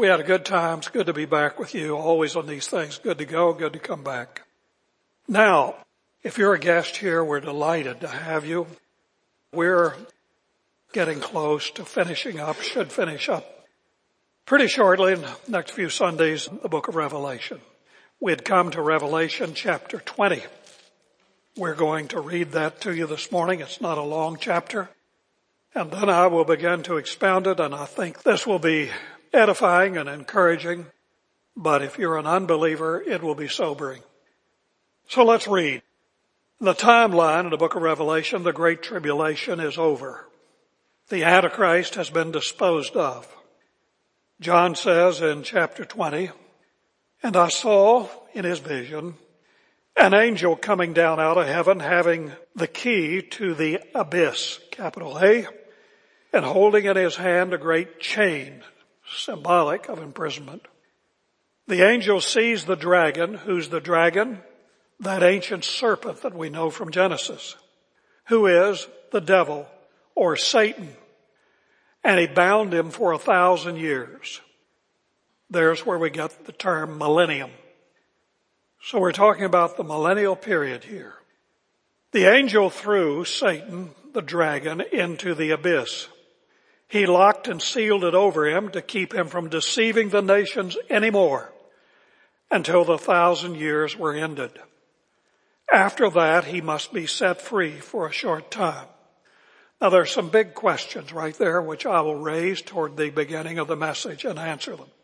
we had a good time. It's good to be back with you. Always on these things. Good to go. Good to come back. Now, if you're a guest here, we're delighted to have you. We're getting close to finishing up, should finish up pretty shortly in the next few Sundays, the book of Revelation. We had come to Revelation chapter 20. We're going to read that to you this morning. It's not a long chapter. And then I will begin to expound it, and I think this will be edifying and encouraging. But if you're an unbeliever, it will be sobering. So let's read. The timeline of the book of Revelation, the Great Tribulation is over. The Antichrist has been disposed of. John says in chapter 20, "And I saw in his vision an angel coming down out of heaven, having the key to the abyss," capital A, "and holding in his hand a great chain," symbolic of imprisonment. The angel sees the dragon. Who's the dragon? That ancient serpent that we know from Genesis, who is the devil or Satan. And he bound him for 1,000 years. There's where we get the term millennium. So we're talking about the millennial period here. The angel threw Satan, the dragon, into the abyss. He locked and sealed it over him to keep him from deceiving the nations anymore until the 1,000 years were ended. After that, he must be set free for a short time. Now there's some big questions right there which I will raise toward the beginning of the message and answer them.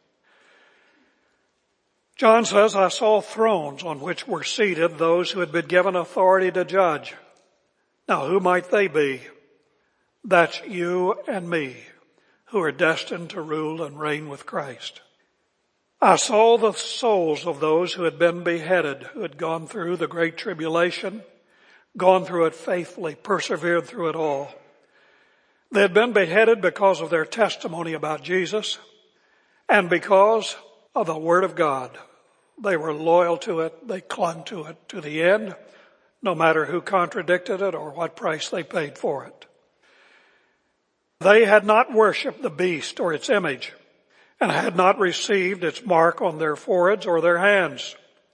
John says, "I saw thrones on which were seated those who had been given authority to judge." Now who might they be? That's you and me, who are destined to rule and reign with Christ. I saw the souls of those who had been beheaded, who had gone through the Great Tribulation, gone through it faithfully, persevered through it all. They had been beheaded because of their testimony about Jesus and because of the Word of God. They were loyal to it. They clung to it to the end, no matter who contradicted it or what price they paid for it. They had not worshipped the beast or its image and had not received its mark on their foreheads or their hands.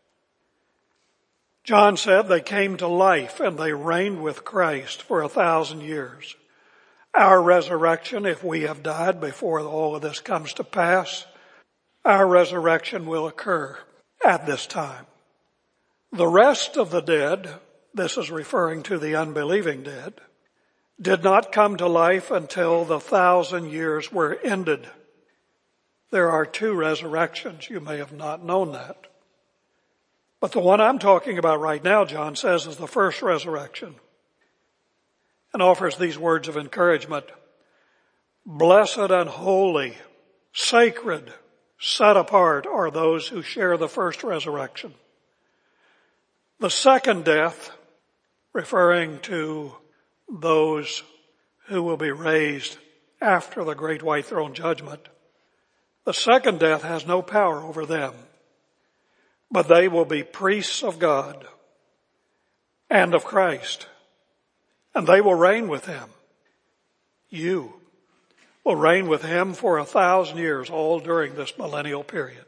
John said they came to life and they reigned with Christ for 1,000 years. Our resurrection, if we have died before all of this comes to pass, our resurrection will occur at this time. The rest of the dead, this is referring to the unbelieving dead, did not come to life until the 1,000 years were ended. There are two resurrections. You may have not known that. But the one I'm talking about right now, John says, is the first resurrection, and offers these words of encouragement. Blessed and holy, sacred, set apart are those who share the first resurrection. The second death, referring to those who will be raised after the great white throne judgment, the second death has no power over them, but they will be priests of God and of Christ, and they will reign with him. You will reign with him for 1,000 years, all during this millennial period.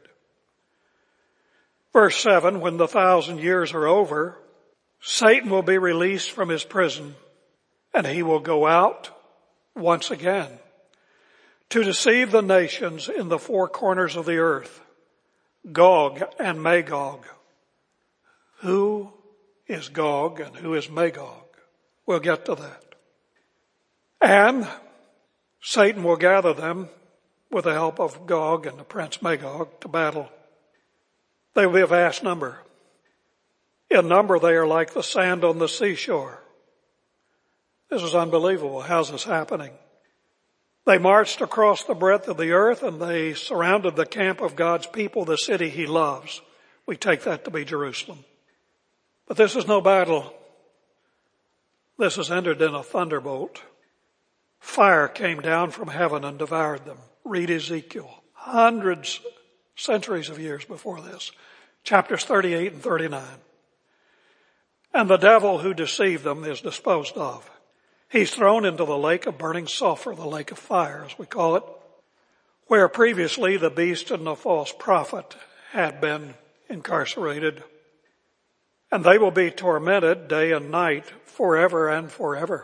Verse 7, when the 1,000 years are over, Satan will be released from his prison, and he will go out once again to deceive the nations in the four corners of the earth, Gog and Magog. Who is Gog and who is Magog? We'll get to that. And Satan will gather them with the help of Gog and the prince Magog to battle. They will be a vast number. In number, they are like the sand on the seashore. This is unbelievable. How's this happening? They marched across the breadth of the earth and they surrounded the camp of God's people, the city he loves. We take that to be Jerusalem. But this is no battle. This is entered in a thunderbolt. Fire came down from heaven and devoured them. Read Ezekiel. Hundreds, centuries of years before this. Chapters 38 and 39. And the devil who deceived them is disposed of. He's thrown into the lake of burning sulfur, the lake of fire as we call it, where previously the beast and the false prophet had been incarcerated. And they will be tormented day and night forever and forever.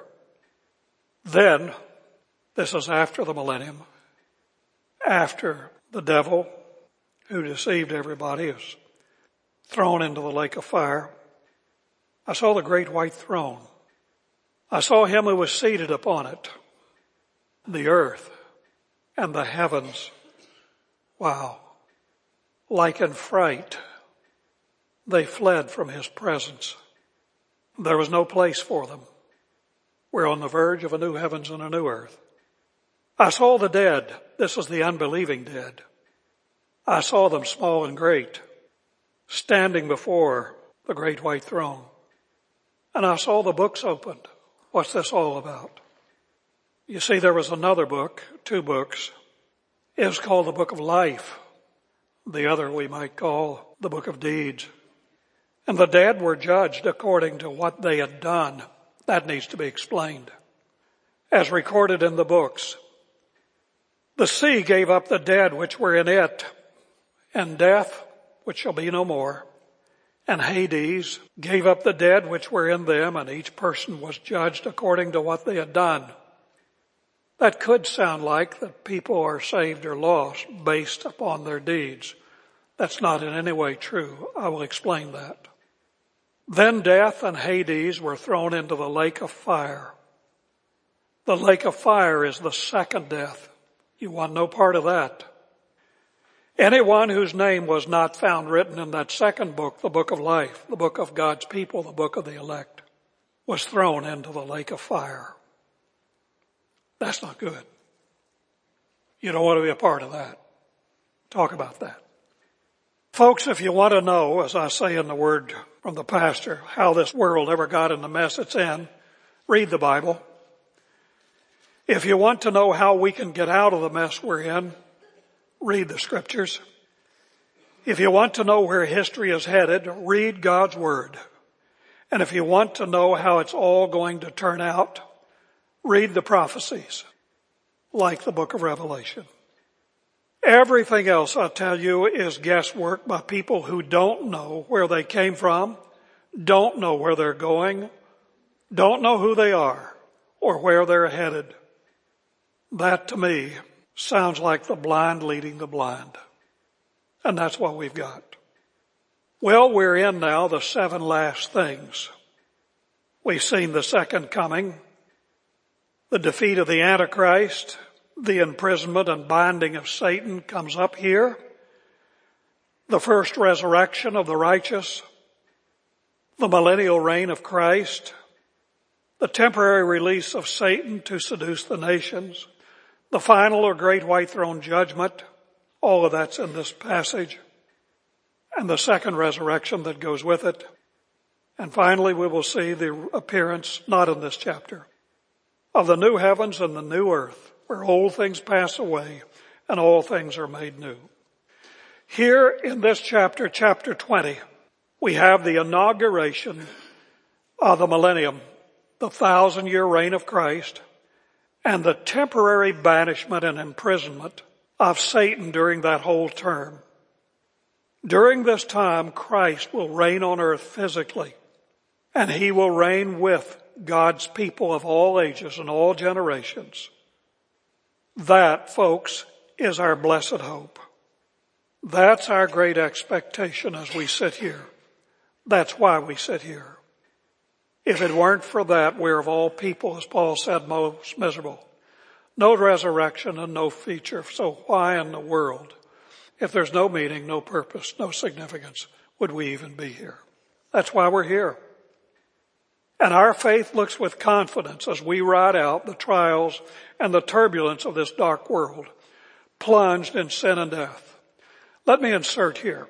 Then, this is after the millennium, after the devil who deceived everybody is thrown into the lake of fire, I saw the great white throne. I saw him who was seated upon it, the earth and the heavens. Wow. Like in fright, they fled from his presence. There was no place for them. We're on the verge of a new heavens and a new earth. I saw the dead. This is the unbelieving dead. I saw them small and great, standing before the great white throne. And I saw the books opened. What's this all about? You see, there was another book, 2 books. It was called the Book of Life. The other we might call the Book of Deeds. And the dead were judged according to what they had done. That needs to be explained. As recorded in the books, the sea gave up the dead which were in it, and death, which shall be no more, and Hades gave up the dead which were in them, and each person was judged according to what they had done. That could sound like that people are saved or lost based upon their deeds. That's not in any way true. I will explain that. Then death and Hades were thrown into the lake of fire. The lake of fire is the second death. You want no part of that. Anyone whose name was not found written in that second book, the book of life, the book of God's people, the book of the elect, was thrown into the lake of fire. That's not good. You don't want to be a part of that. Talk about that. Folks, if you want to know, as I say in the word from the pastor, how this world ever got in the mess it's in, read the Bible. If you want to know how we can get out of the mess we're in, read the scriptures. If you want to know where history is headed, read God's word. And if you want to know how it's all going to turn out, read the prophecies, like the book of Revelation. Everything else, I tell you, is guesswork by people who don't know where they came from, don't know where they're going, don't know who they are, or where they're headed. That, to me, sounds like the blind leading the blind. And that's what we've got. Well, we're in now the 7 last things. We've seen the second coming, the defeat of the Antichrist, the imprisonment and binding of Satan comes up here, the first resurrection of the righteous, the millennial reign of Christ, the temporary release of Satan to seduce the nations, the final or great white throne judgment, all of that's in this passage, and the second resurrection that goes with it. And finally, we will see the appearance, not in this chapter, of the new heavens and the new earth, where old things pass away and all things are made new. Here in this chapter, chapter 20, we have the inauguration of the millennium, the 1,000-year reign of Christ, and the temporary banishment and imprisonment of Satan during that whole term. During this time, Christ will reign on earth physically, and he will reign with God's people of all ages and all generations. That, folks, is our blessed hope. That's our great expectation as we sit here. That's why we sit here. If it weren't for that, we're of all people, as Paul said, most miserable. No resurrection and no feature. So why in the world, if there's no meaning, no purpose, no significance, would we even be here? That's why we're here. And our faith looks with confidence as we ride out the trials and the turbulence of this dark world, plunged in sin and death. Let me insert here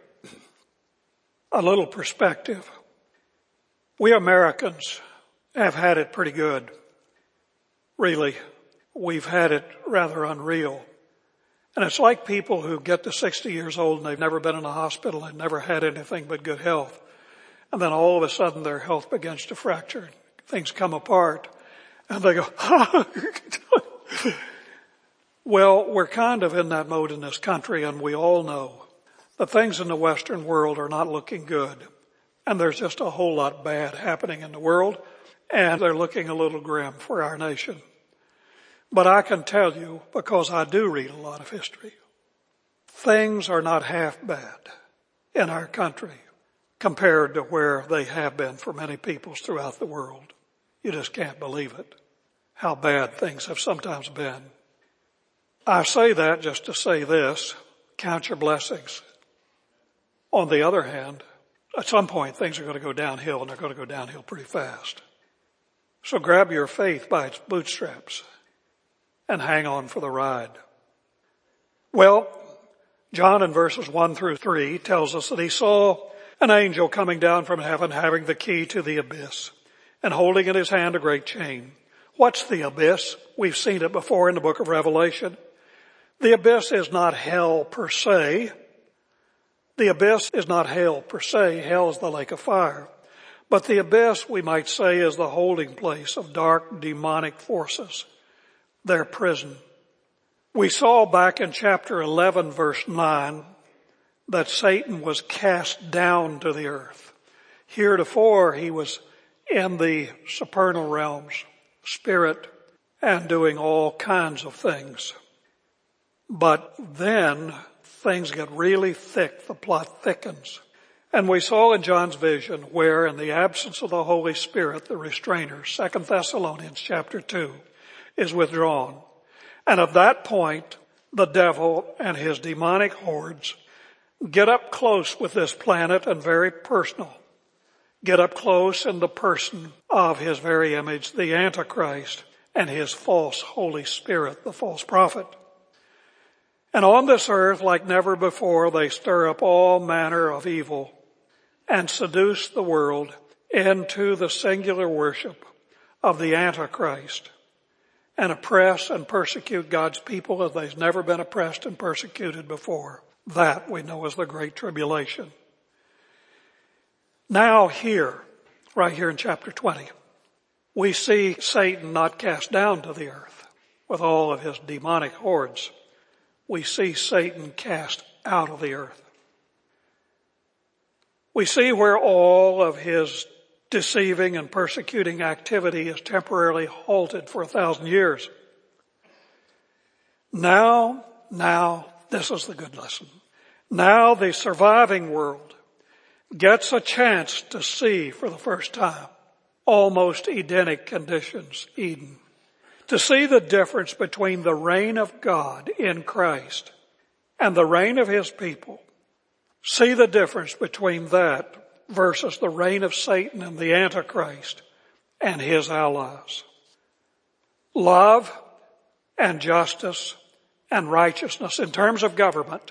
a little perspective. We Americans have had it pretty good. Really, we've had it rather unreal. And it's like people who get to 60 years old and they've never been in a hospital and never had anything but good health. And then all of a sudden their health begins to fracture. Things come apart. And they go, Well, we're kind of in that mode in this country, and we all know that things in the Western world are not looking good. And there's just a whole lot bad happening in the world, and they're looking a little grim for our nation. But I can tell you, because I do read a lot of history, things are not half bad in our country compared to where they have been for many peoples throughout the world. You just can't believe it, how bad things have sometimes been. I say that just to say this, count your blessings. On the other hand, at some point things are going to go downhill, and they're going to go downhill pretty fast. So grab your faith by its bootstraps and hang on for the ride. Well, John in verses 1 through 3 tells us that he saw an angel coming down from heaven having the key to the abyss and holding in his hand a great chain. What's the abyss? We've seen it before in the book of Revelation. The abyss is not hell per se. The abyss is not hell per se. Hell is the lake of fire. But the abyss, we might say, is the holding place of dark demonic forces, their prison. We saw back in chapter 11, verse 9, that Satan was cast down to the earth. Heretofore, he was in the supernal realms, spirit, and doing all kinds of things. But then things get really thick, the plot thickens. And we saw in John's vision where in the absence of the Holy Spirit, the restrainer, 2 Thessalonians chapter 2, is withdrawn. And at that point, the devil and his demonic hordes get up close with this planet and very personal. Get up close in the person of his very image, the Antichrist, and his false Holy Spirit, the false prophet. And on this earth, like never before, they stir up all manner of evil and seduce the world into the singular worship of the Antichrist and oppress and persecute God's people as they've never been oppressed and persecuted before. That we know as the Great Tribulation. Now here, right here in chapter 20, we see Satan not cast down to the earth with all of his demonic hordes. We see Satan cast out of the earth. We see where all of his deceiving and persecuting activity is temporarily halted for 1,000 years. Now, this is the good lesson. Now the surviving world gets a chance to see for the first time almost Edenic conditions, Eden. To see the difference between the reign of God in Christ and the reign of his people. See the difference between that versus the reign of Satan and the Antichrist and his allies. Love and justice and righteousness in terms of government,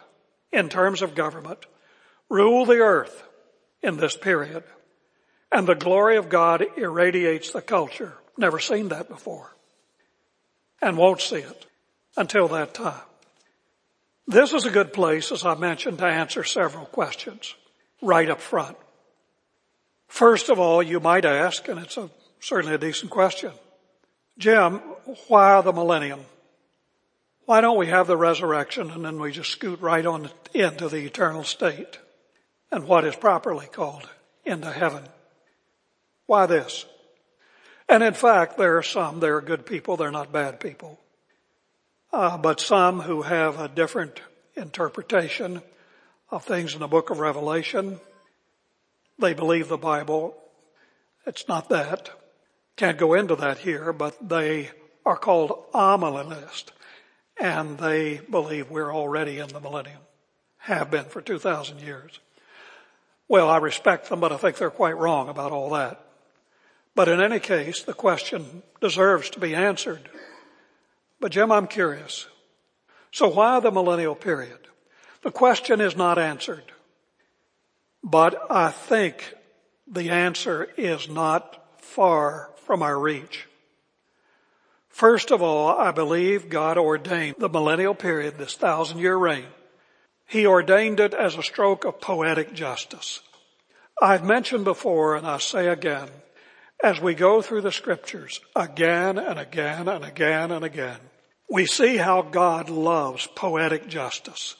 rule the earth in this period. And the glory of God irradiates the culture. Never seen that before. And won't see it until that time. This is a good place, as I mentioned, to answer several questions right up front. First of all, you might ask, and it's certainly a decent question, Jim, why the millennium? Why don't we have the resurrection and then we just scoot right on into the eternal state and what is properly called into heaven? Why this? And in fact, there are good people, they're not bad people. But some who have a different interpretation of things in the book of Revelation. They believe the Bible. It's not that. Can't go into that here, but they are called amillennialists. And they believe we're already in the millennium. Have been for 2,000 years. Well, I respect them, but I think they're quite wrong about all that. But in any case, the question deserves to be answered. But Jim, I'm curious. So why the millennial period? The question is not answered. But I think the answer is not far from our reach. First of all, I believe God ordained the millennial period, this 1,000-year reign. He ordained it as a stroke of poetic justice. I've mentioned before, and I say again, as we go through the scriptures again and again and again and again, we see how God loves poetic justice.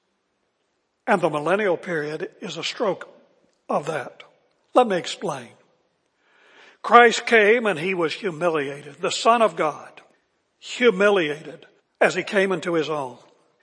And the millennial period is a stroke of that. Let me explain. Christ came and he was humiliated. The Son of God, humiliated as he came into his own.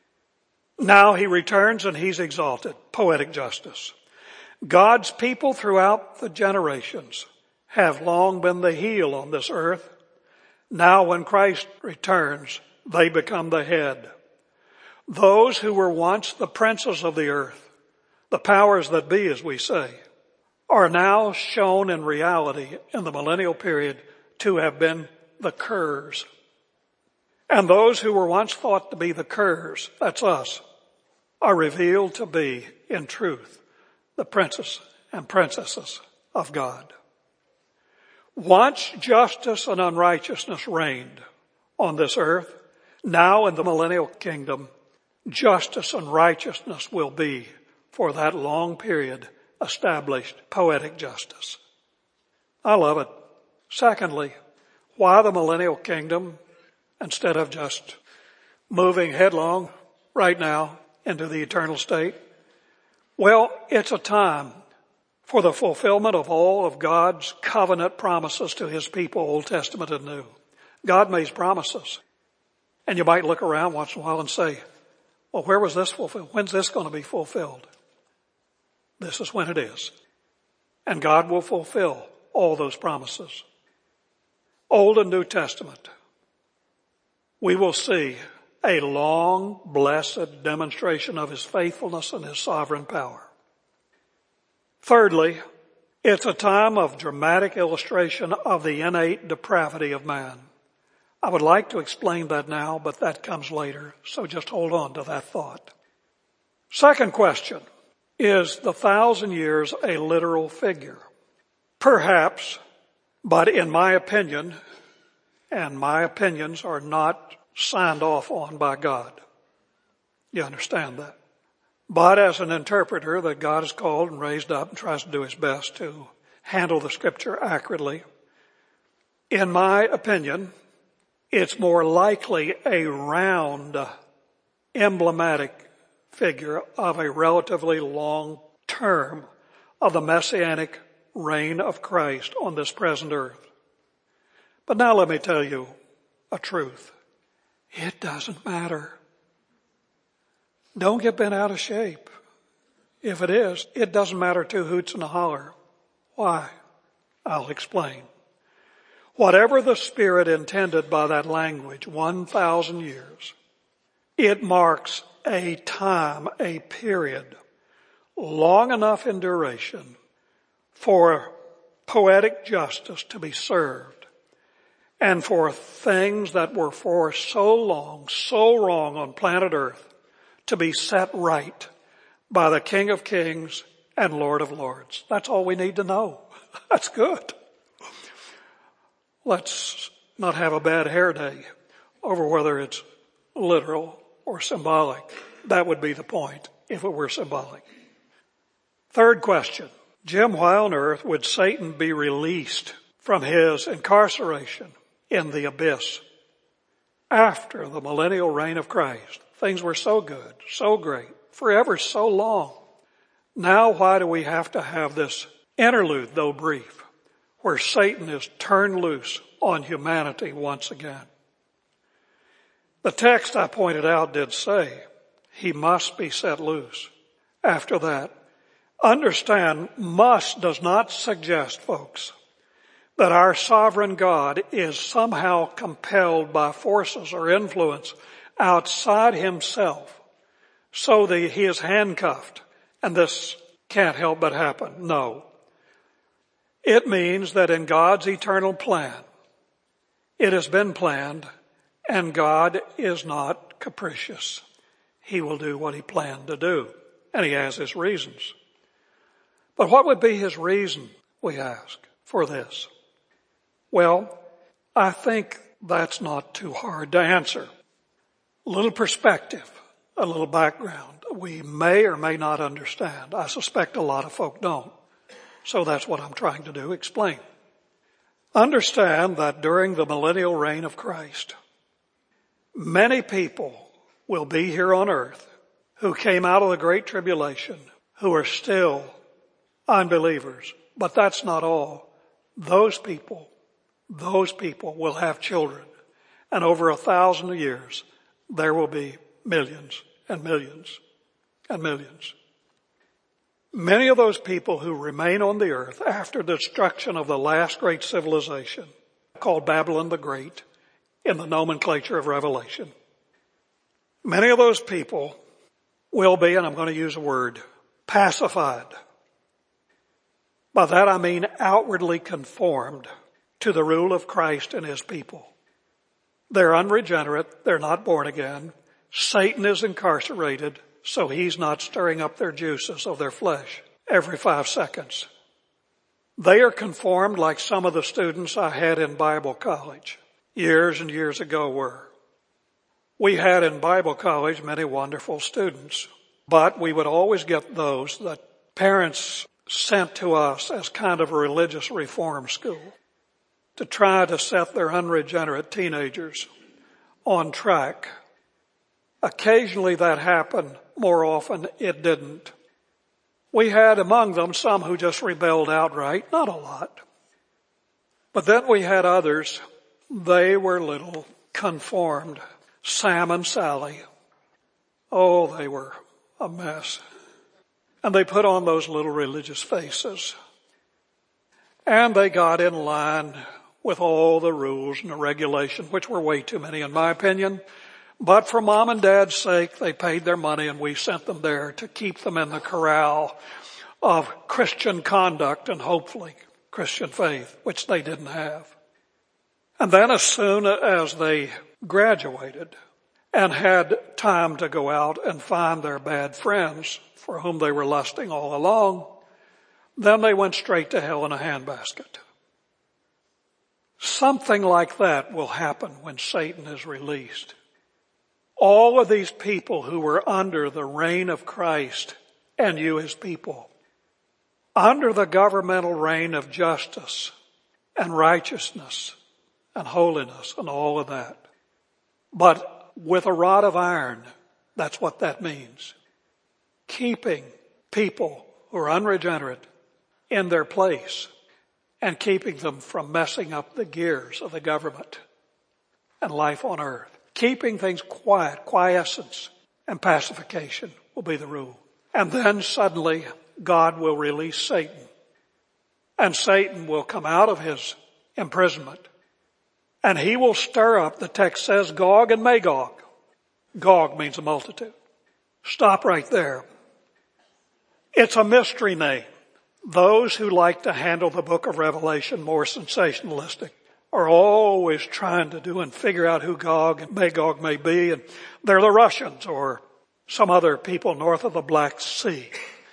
Now he returns and he's exalted. Poetic justice. God's people throughout the generations have long been the heel on this earth. Now when Christ returns, they become the head. Those who were once the princes of the earth, the powers that be, as we say, are now shown in reality in the millennial period to have been the curs. And those who were once thought to be the curs, that's us, are revealed to be, in truth, the princes and princesses of God. Once justice and unrighteousness reigned on this earth, now in the millennial kingdom, justice and righteousness will be, for that long period, established poetic justice. I love it. Secondly, why the millennial kingdom instead of just moving headlong right now into the eternal state? Well, it's a time for the fulfillment of all of God's covenant promises to his people, Old Testament and New. God makes promises. And you might look around once in a while and say, well, where was this fulfilled? When's this going to be fulfilled? This is when it is. And God will fulfill all those promises. Old and New Testament. We will see a long, blessed demonstration of his faithfulness and his sovereign power. Thirdly, it's a time of dramatic illustration of the innate depravity of man. I would like to explain that now, but that comes later, so just hold on to that thought. Second question, is the 1,000 years a literal figure? Perhaps, but in my opinion, and my opinions are not signed off on by God. You understand that? But as an interpreter that God has called and raised up and tries to do his best to handle the scripture accurately, in my opinion, it's more likely a round, emblematic figure of a relatively long term of the messianic reign of Christ on this present earth. But now let me tell you a truth. It doesn't matter. Don't get bent out of shape. If it is, it doesn't matter two hoots and a holler. Why? I'll explain. Whatever the Spirit intended by that language, 1,000 years, it marks a time, a period, long enough in duration for poetic justice to be served and for things that were for so long, so wrong on planet Earth to be set right by the King of Kings and Lord of Lords. That's all we need to know. That's good. Let's not have a bad hair day over whether it's literal or symbolic. That would be the point if it were symbolic. Third question. Jim, why on earth would Satan be released from his incarceration in the abyss after the millennial reign of Christ? Things were so good, so great, forever so long. Now why do we have to have this interlude, though brief, where Satan is turned loose on humanity once again? The text I pointed out did say he must be set loose. After that, understand, must does not suggest, folks, that our sovereign God is somehow compelled by forces or influence outside himself so that he is handcuffed and this can't help but happen. No. It means that in God's eternal plan, it has been planned, and God is not capricious. He will do what he planned to do, and he has his reasons. But what would be his reason, we ask, for this? Well, I think that's not too hard to answer. A little perspective, a little background. We may or may not understand. I suspect a lot of folk don't. So that's what I'm trying to do, explain. Understand that during the millennial reign of Christ, Many people will be here on earth who came out of the Great Tribulation, who are still unbelievers. But that's not all. Those people will have children. And over 1,000 years, there will be millions and millions and millions. Many of those people who remain on the earth after the destruction of the last great civilization, called Babylon the Great, in the nomenclature of Revelation, many of those people will be, and I'm going to use a word, pacified. By that I mean outwardly conformed to the rule of Christ and His people. They're unregenerate. They're not born again. Satan is incarcerated, so he's not stirring up their juices of their flesh every 5 seconds. They are conformed like some of the students I had in Bible college years and years ago were. We had in Bible college many wonderful students, but we would always get those that parents sent to us as kind of a religious reform school to try to set their unregenerate teenagers on track. Occasionally that happened. More often it didn't. We had among them some who just rebelled outright, not a lot. But then we had others, they were little conformed. Sam and Sally. Oh, they were a mess. And they put on those little religious faces. And they got in line with all the rules and the regulations, which were way too many in my opinion. But for mom and dad's sake, they paid their money and we sent them there to keep them in the corral of Christian conduct and hopefully Christian faith, which they didn't have. And then as soon as they graduated and had time to go out and find their bad friends for whom they were lusting all along, then they went straight to hell in a handbasket. Something like that will happen when Satan is released. All of these people who were under the reign of Christ and you His people, under the governmental reign of justice and righteousness and holiness and all of that. But with a rod of iron, that's what that means. Keeping people who are unregenerate in their place and keeping them from messing up the gears of the government and life on earth. Keeping things quiet, quiescence and pacification will be the rule. And then suddenly God will release Satan. And Satan will come out of his imprisonment. And he will stir up, the text says, Gog and Magog. Gog means a multitude. Stop right there. It's a mystery name. Those who like to handle the book of Revelation more sensationalistic are always trying to do and figure out who Gog and Magog may be. And they're the Russians or some other people north of the Black Sea.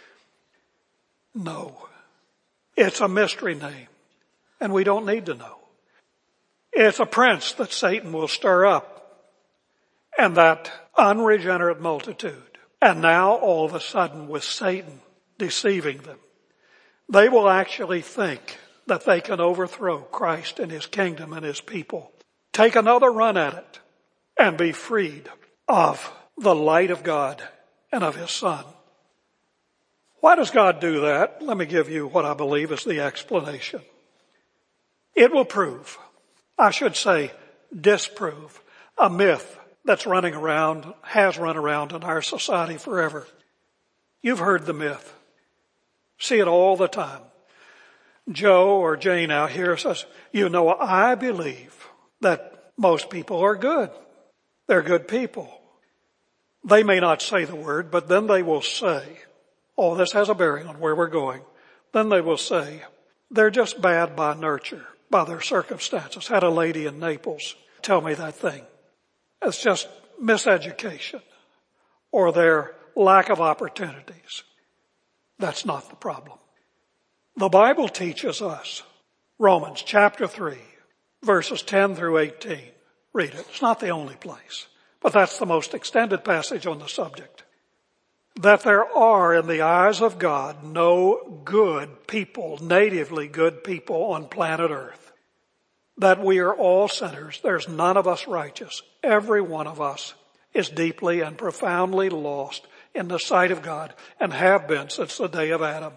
No. It's a mystery name. And we don't need to know. It's a prince that Satan will stir up. And that unregenerate multitude. And now all of a sudden with Satan deceiving them, they will actually think that they can overthrow Christ and His kingdom and His people. Take another run at it and be freed of the light of God and of His Son. Why does God do that? Let me give you what I believe is the explanation. It will prove, I should say disprove, a myth that's running around, has run around in our society forever. You've heard the myth. See it all the time. Joe or Jane out here says, I believe that most people are good. They're good people. They may not say the word, but then they will say, this has a bearing on where we're going. Then they will say, they're just bad by nurture, by their circumstances. Had a lady in Naples tell me that thing. It's just miseducation or their lack of opportunities. That's not the problem. The Bible teaches us, Romans chapter 3, verses 10 through 18. Read it. It's not the only place, but that's the most extended passage on the subject. That there are in the eyes of God no good people, natively good people on planet Earth. that we are all sinners. There's none of us righteous. Every one of us is deeply and profoundly lost in the sight of God and have been since the day of Adam.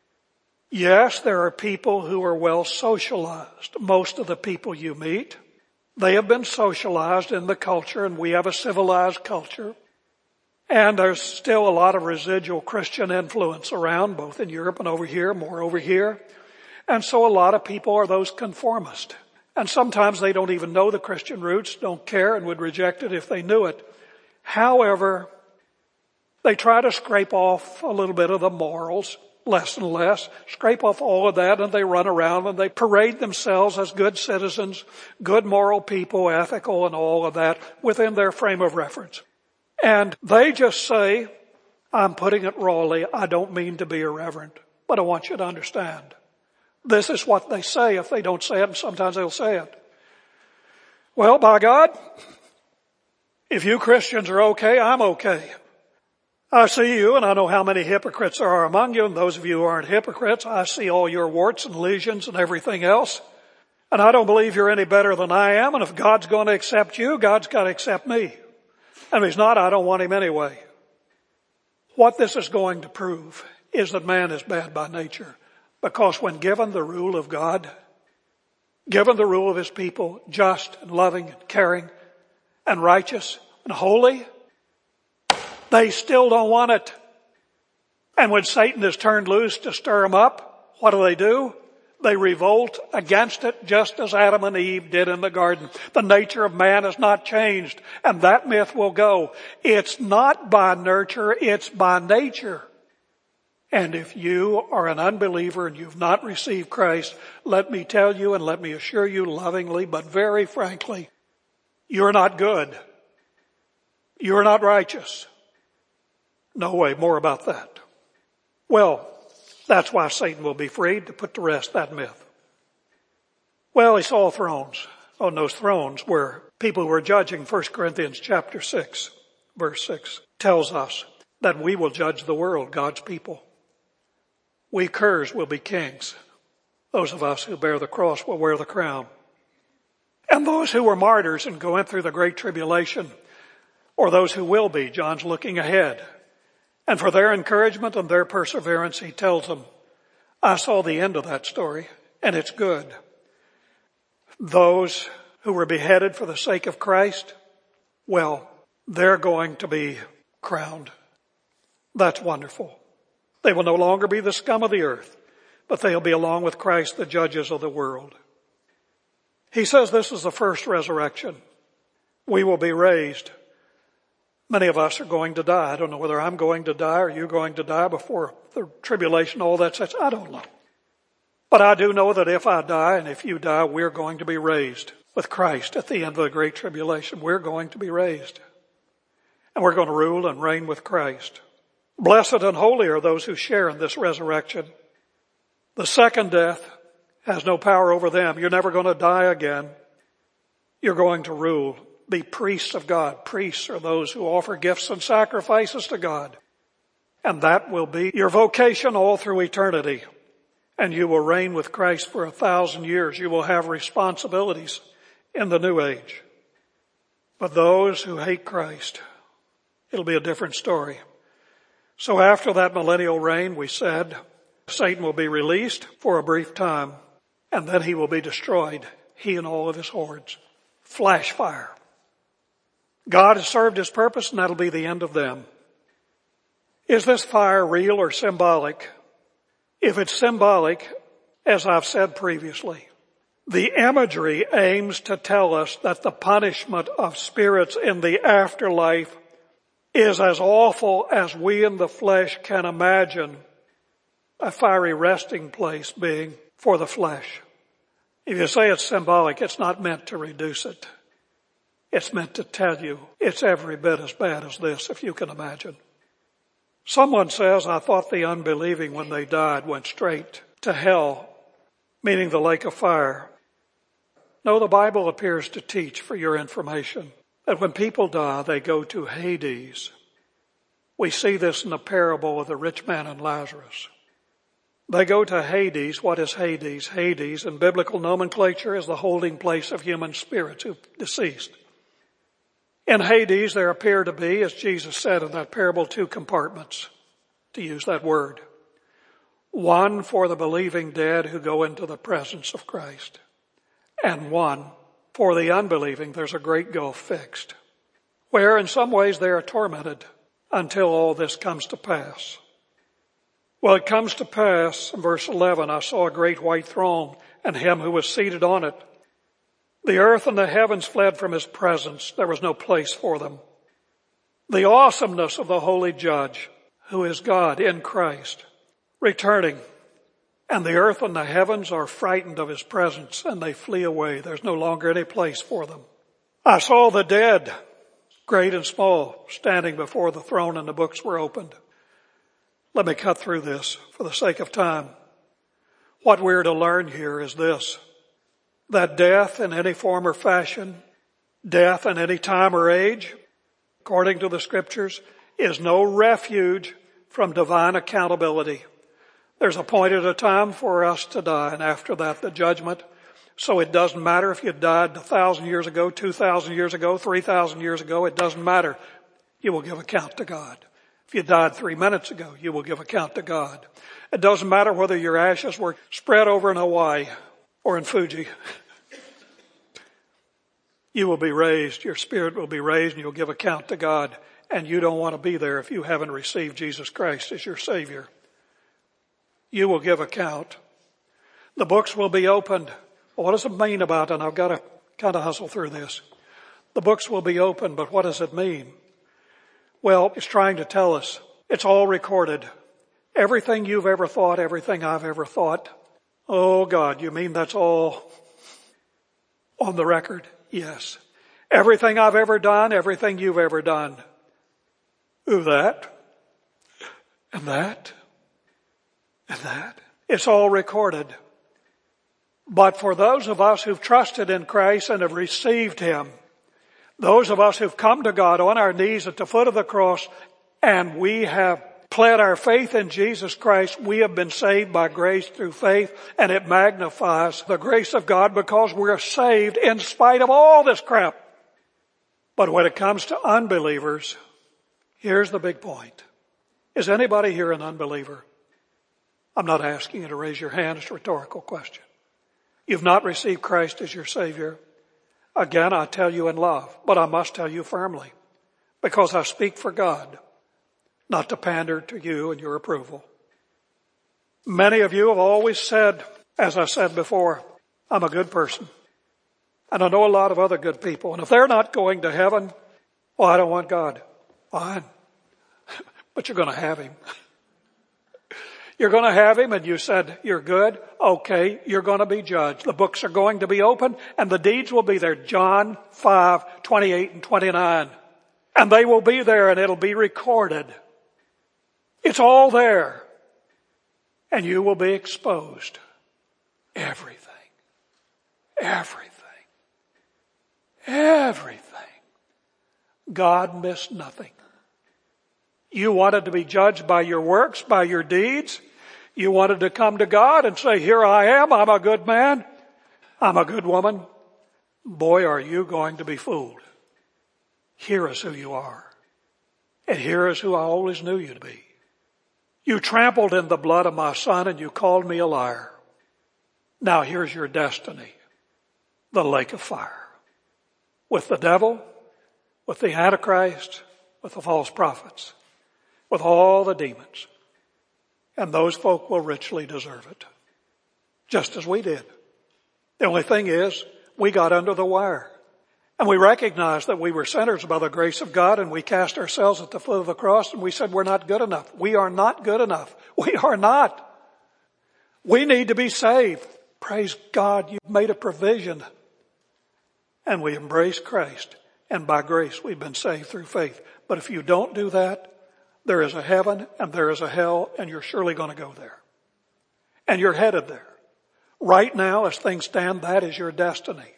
Yes, there are people who are well socialized. Most of the people you meet, they have been socialized in the culture, and we have a civilized culture. And there's still a lot of residual Christian influence around, both in Europe and over here, more over here. And so a lot of people are those conformists. And sometimes they don't even know the Christian roots, don't care, and would reject it if they knew it. However, they try to scrape off a little bit of the morals, less and less, scrape off all of that, and they run around and they parade themselves as good citizens, good moral people, ethical and all of that within their frame of reference. And they just say, I'm putting it rawly, I don't mean to be irreverent, but I want you to understand. This is what they say if they don't say it, and sometimes they'll say it. Well, by God, if you Christians are okay, I'm okay. I see you, and I know how many hypocrites there are among you, and those of you who aren't hypocrites, I see all your warts and lesions and everything else. And I don't believe you're any better than I am, and if God's going to accept you, God's got to accept me. And if He's not, I don't want Him anyway. What this is going to prove is that man is bad by nature. Because when given the rule of God, given the rule of His people, just and loving and caring and righteous and holy, they still don't want it. And when Satan is turned loose to stir them up, what do? They revolt against it just as Adam and Eve did in the garden. The nature of man has not changed, and that myth will go. It's not by nurture, it's by nature. And if you are an unbeliever and you've not received Christ, let me tell you and let me assure you lovingly, but very frankly, you're not good. You're not righteous. No way, more about that. Well, that's why Satan will be freed, to put to rest that myth. Well, he saw thrones. On those thrones were people who were judging. 1 Corinthians chapter 6, verse 6 tells us that we will judge the world, God's people. We curs will be kings. Those of us who bear the cross will wear the crown. And those who were martyrs and go in through the great tribulation, or those who will be, John's looking ahead. And for their encouragement and their perseverance, he tells them, I saw the end of that story, and it's good. Those who were beheaded for the sake of Christ, well, they're going to be crowned. That's wonderful. They will no longer be the scum of the earth, but they'll be along with Christ, the judges of the world. He says this is the first resurrection. We will be raised. Many of us are going to die. I don't know whether I'm going to die or you're going to die before the tribulation, all that such. I don't know. But I do know that if I die and if you die, we're going to be raised with Christ at the end of the great tribulation. We're going to be raised. And we're going to rule and reign with Christ. Blessed and holy are those who share in this resurrection. The second death has no power over them. You're never going to die again. You're going to rule. Be priests of God. Priests are those who offer gifts and sacrifices to God. And that will be your vocation all through eternity. And you will reign with Christ for 1,000 years. You will have responsibilities in the new age. But those who hate Christ, it'll be a different story. So after that millennial reign, we said, Satan will be released for a brief time, and then he will be destroyed, he and all of his hordes. Flash fire. God has served his purpose, and that'll be the end of them. Is this fire real or symbolic? If it's symbolic, as I've said previously, the imagery aims to tell us that the punishment of spirits in the afterlife is as awful as we in the flesh can imagine a fiery resting place being for the flesh. If you say it's symbolic, it's not meant to reduce it. It's meant to tell you it's every bit as bad as this, if you can imagine. Someone says, I thought the unbelieving when they died went straight to hell, meaning the lake of fire. No, the Bible appears to teach, for your information, that when people die, they go to Hades. We see this in the parable of the rich man and Lazarus. They go to Hades. What is Hades? Hades in biblical nomenclature is the holding place of human spirits who deceased. In Hades there appear to be, as Jesus said in that parable, two compartments, to use that word. One for the believing dead who go into the presence of Christ, and one for the unbelieving. There's a great gulf fixed, where in some ways they are tormented until all this comes to pass. Well, it comes to pass, in verse 11, I saw a great white throne and him who was seated on it. The earth and the heavens fled from his presence. There was no place for them. The awesomeness of the holy judge, who is God in Christ, returning. And the earth and the heavens are frightened of his presence and they flee away. There's no longer any place for them. I saw the dead, great and small, standing before the throne, and the books were opened. Let me cut through this for the sake of time. What we're to learn here is this: that death in any form or fashion, death in any time or age, according to the scriptures, is no refuge from divine accountability. There's a point at a time for us to die, and after that the judgment. So it doesn't matter if you died 1,000 years ago, 2,000 years ago, 3,000 years ago. It doesn't matter. You will give account to God. If you died 3 minutes ago, you will give account to God. It doesn't matter whether your ashes were spread over in Hawaii or in Fuji. You will be raised. Your spirit will be raised and you'll give account to God. And you don't want to be there if you haven't received Jesus Christ as your Savior. You will give account. The books will be opened. Well, what does it mean about it? And I've got to kind of hustle through this. The books will be opened, but what does it mean? Well, it's trying to tell us it's all recorded. Everything you've ever thought, everything I've ever thought. Oh God, you mean that's all on the record? Yes. Everything I've ever done, everything you've ever done. Ooh, that. And that. And that. It's all recorded. But for those of us who've trusted in Christ and have received Him, those of us who've come to God on our knees at the foot of the cross and we have pled our faith in Jesus Christ, we have been saved by grace through faith, and it magnifies the grace of God because we're saved in spite of all this crap. But when it comes to unbelievers, here's the big point. Is anybody here an unbeliever? I'm not asking you to raise your hand. It's a rhetorical question. You've not received Christ as your Savior. Again, I tell you in love, but I must tell you firmly, because I speak for God, not to pander to you and your approval. Many of you have always said, as I said before, I'm a good person. And I know a lot of other good people. And if they're not going to heaven, well, I don't want God. Fine. But you're going to have Him. You're going to have Him, and you said you're good. Okay, you're going to be judged. The books are going to be open and the deeds will be there. John 5:28 and 29. And they will be there and it'll be recorded. It's all there. And you will be exposed. Everything. Everything. Everything. God missed nothing. You wanted to be judged by your works, by your deeds. You wanted to come to God and say, here I am, I'm a good man, I'm a good woman. Boy, are you going to be fooled. Here is who you are. And here is who I always knew you to be. You trampled in the blood of my Son and you called me a liar. Now here's your destiny. The lake of fire. With the devil, with the Antichrist, with the false prophets, with all the demons. And those folk will richly deserve it. Just as we did. The only thing is, we got under the wire. And we recognized that we were sinners by the grace of God, and we cast ourselves at the foot of the cross and we said we're not good enough. We are not good enough. We are not. We need to be saved. Praise God, you've made a provision. And we embrace Christ. And by grace we've been saved through faith. But if you don't do that, there is a heaven and there is a hell, and you're surely going to go there. And you're headed there. Right now, as things stand, that is your destiny.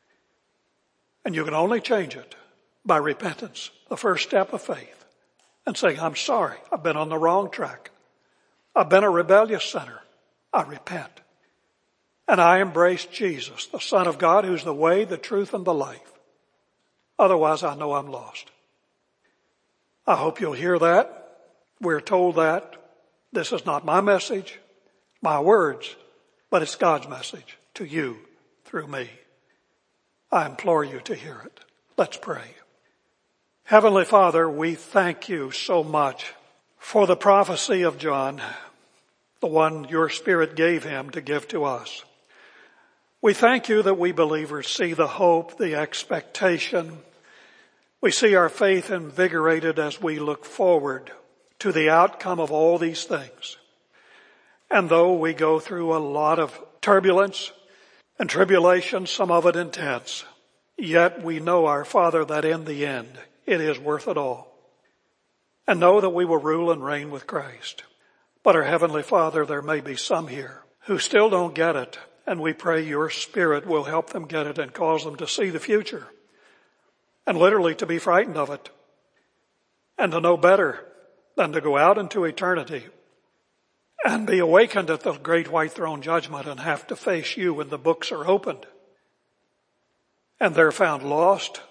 And you can only change it by repentance, the first step of faith, and saying, I'm sorry, I've been on the wrong track. I've been a rebellious sinner. I repent. And I embrace Jesus, the Son of God, who's the way, the truth, and the life. Otherwise, I know I'm lost. I hope you'll hear that. We're told that. This is not my message, my words, but it's God's message to you through me. I implore you to hear it. Let's pray. Heavenly Father, we thank you so much for the prophecy of John, the one your Spirit gave him to give to us. We thank you that we believers see the hope, the expectation. We see our faith invigorated as we look forward to the outcome of all these things. And though we go through a lot of turbulence and tribulation, some of it intense, yet we know, our Father, that in the end it is worth it all. And know that we will rule and reign with Christ. But our Heavenly Father, there may be some here who still don't get it, and we pray your Spirit will help them get it and cause them to see the future and literally to be frightened of it and to know better than to go out into eternity and be awakened at the great white throne judgment and have to face you when the books are opened. And they're found lost,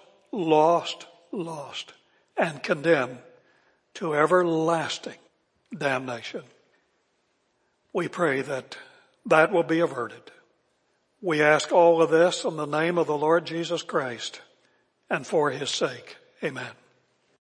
and condemned to everlasting damnation. We pray that that will be averted. We ask all of this in the name of the Lord Jesus Christ and for his sake. Amen.